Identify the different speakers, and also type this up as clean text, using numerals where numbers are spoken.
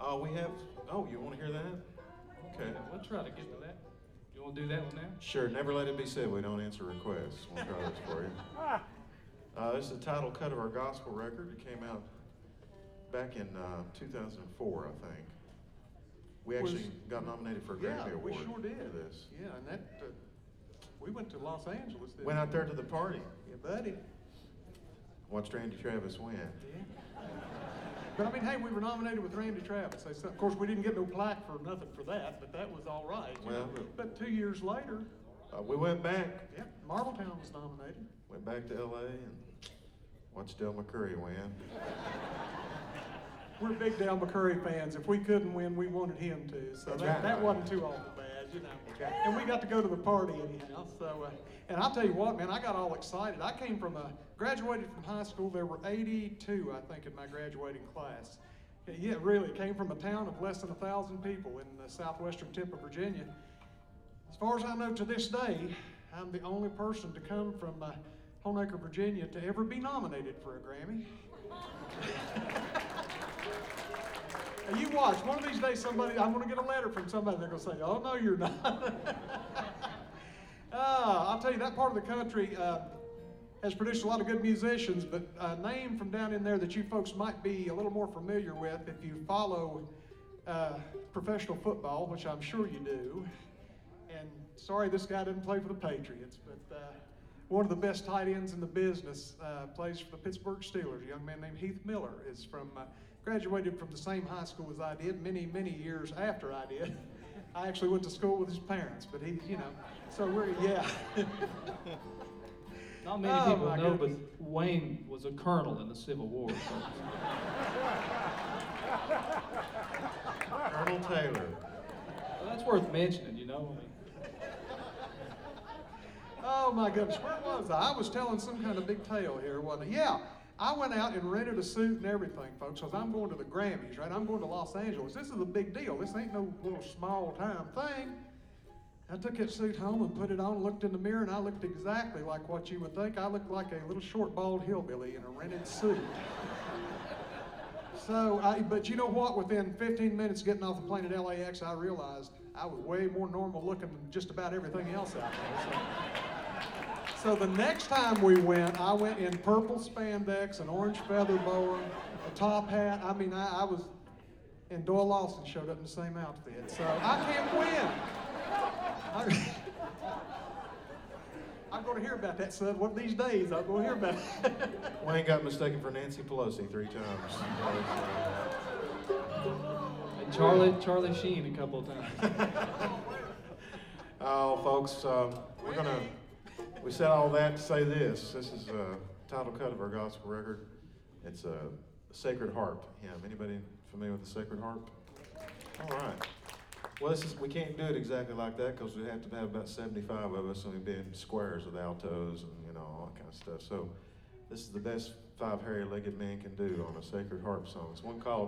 Speaker 1: We have, oh, you want to hear that? Okay.
Speaker 2: Yeah, we'll try to get to that. You want to do that one now?
Speaker 1: Sure, never let it be said we don't answer requests. We'll try this for you. This is the title cut of our gospel record. It came out back in 2004, I think. We actually got nominated for a Grammy Award.
Speaker 3: We sure did.
Speaker 1: For this.
Speaker 3: Yeah, and that, we went to Los Angeles.
Speaker 1: Went out there to the party.
Speaker 3: Yeah, buddy.
Speaker 1: Watched Randy Travis win.
Speaker 3: Yeah. But I mean, hey, we were nominated with Randy Travis. Of course, we didn't get no plaque for nothing for that, but that was all right.
Speaker 1: Well,
Speaker 3: but 2 years later,
Speaker 1: we went back.
Speaker 3: yeah, Marbletown was nominated.
Speaker 1: Went back to LA and watched Del McCurry win.
Speaker 3: We're big Del McCurry fans. If we couldn't win, we wanted him to. So that wasn't too awful bad, you know. And we got to go to the party anyhow. So, and I'll tell you what, man, I got all excited. I came from graduated from high school. There were 82, I think, in my graduating class. Yeah, really, came from a town of less than 1,000 people in the southwestern tip of Virginia. As far as I know to this day, I'm the only person to come from Honaker, Virginia, to ever be nominated for a Grammy. You watch, one of these days I'm going to get a letter from somebody, they're going to say, oh, no, you're not. I'll tell you, that part of the country has produced a lot of good musicians, but a name from down in there that you folks might be a little more familiar with if you follow professional football, which I'm sure you do. And sorry, this guy didn't play for the Patriots, but one of the best tight ends in the business plays for the Pittsburgh Steelers. A young man named Heath Miller is graduated from the same high school as I did many, many years after I did. I actually went to school with his parents, but so yeah.
Speaker 2: Not many people know, but Wayne was a colonel in the Civil War. So.
Speaker 1: Colonel Taylor.
Speaker 2: Well, that's worth mentioning, you know.
Speaker 3: Oh my goodness, where was I? I was telling some kind of big tale here, wasn't I? Yeah, I went out and rented a suit and everything, folks, because I'm going to the Grammys, right? I'm going to Los Angeles. This is a big deal. This ain't no little small time thing. I took that suit home and put it on, looked in the mirror, and I looked exactly like what you would think. I looked like a little short, bald hillbilly in a rented suit. But you know what? Within 15 minutes getting off the plane at LAX, I realized I was way more normal looking than just about everything else out there. So the next time we went, I went in purple spandex, an orange feather boa, a top hat. I mean, I was, and Doyle Lawson showed up in the same outfit. So I can't win. I'm going to hear about that, son. One of these days, I'm going to hear about it.
Speaker 1: Wayne got mistaken for Nancy Pelosi 3 times.
Speaker 2: And Charlie Sheen a couple of times.
Speaker 1: Oh, folks, we said all that to say this. This is a title cut of our gospel record. It's a Sacred Harp hymn. Anybody familiar with the Sacred Harp? All right. Well, we can't do it exactly like that because we have to have about 75 of us and we'd be in squares with altos and all that kind of stuff. So this is the best 5 hairy-legged men can do on a Sacred Harp song. It's one called